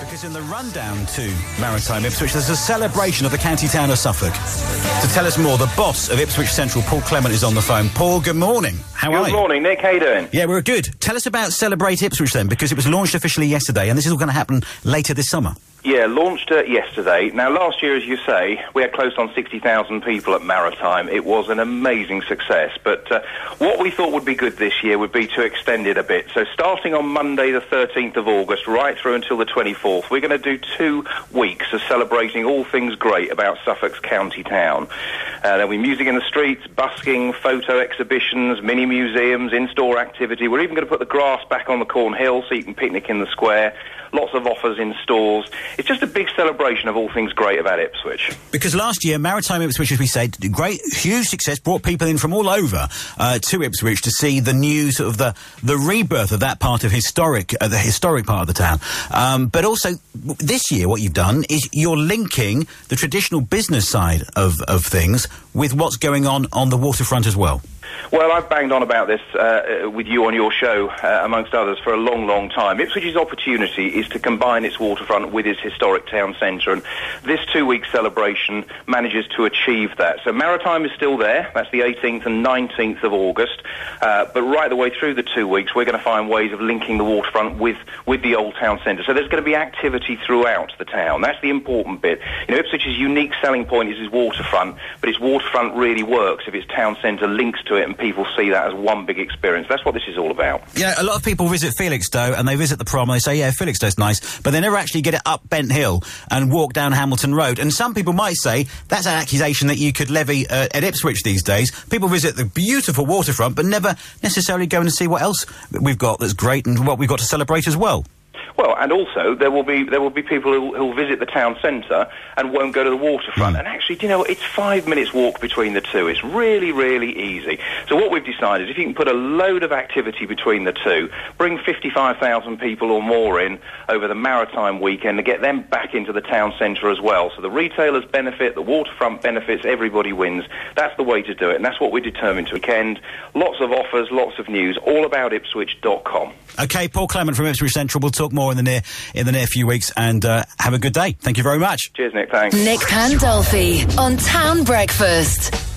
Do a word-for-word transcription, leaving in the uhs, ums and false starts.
Because in the rundown to Maritime Ipswich, there's a celebration of the county town of Suffolk. To tell us more, the boss of Ipswich Central, Paul Clement, is on the phone. Paul, good morning. How are you? Good morning, Nick. How you doing? Yeah, we're good. Tell us about Celebrate Ipswich then, because it was launched officially yesterday, and this is all going to happen later this summer. Yeah, launched uh, yesterday. Now, last year, as you say, we had close on sixty thousand people at Maritime. It was an amazing success. But uh, what we thought would be good this year would be to extend it a bit. So starting on Monday, the thirteenth of August, right through until the twenty-fourth, we're going to do two weeks of celebrating all things great about Suffolk's county town. Uh, there'll be music in the streets, busking, photo exhibitions, mini museums, in-store activity. We're even going to put the grass back on the Cornhill so you can picnic in the square. Lots of offers in stores. It's just a big celebration of all things great about Ipswich. Because last year, Maritime Ipswich, as we said, great, huge success, brought people in from all over uh, to Ipswich to see the new sort of the, the rebirth of that part of historic, uh, the historic part of the town. Um, but also, this year, what you've done is you're linking the traditional business side of, of things with what's going on on the waterfront as well. Well, I've banged on about this uh, with you on your show, uh, amongst others, for a long, long time. Ipswich's opportunity is to combine its waterfront with its historic town centre, and this two-week celebration manages to achieve that. So Maritime is still there. That's the eighteenth and nineteenth of August. Uh, but right the way through the two weeks, we're going to find ways of linking the waterfront with, with the old town centre. So there's going to be activity throughout the town. That's the important bit. You know, Ipswich's unique selling point is its waterfront, but its waterfront really works if its town centre links to it and people see that as one big experience. That's what this is all about. Yeah, a lot of people visit Felixstowe and they visit the prom and they say, yeah, Felixstowe's nice, but they never actually get it up Bent Hill and walk down Hamilton Road. And some people might say that's an accusation that you could levy uh, at Ipswich these days. People visit the beautiful waterfront but never necessarily go and see what else we've got that's great and what we've got to celebrate as well. Well, and also there will be there will be people who will visit the town centre and won't go to the waterfront. Mm. And actually, do you know, it's five minutes walk between the two. It's really, really easy. So what we've decided is if you can put a load of activity between the two, bring fifty-five thousand people or more in over the Maritime weekend and get them back into the town centre as well. So the retailers benefit, the waterfront benefits, everybody wins. That's the way to do it, and that's what we're determined to weekend. Lots of offers, lots of news, all about Ipswich dot com. OK, Paul Clement from Ipswich Central. We'll talk more in the near in the near few weeks, and uh, have a good day. Thank you very much. Cheers, Nick. Thanks. Nick Pandolfi on Town Breakfast.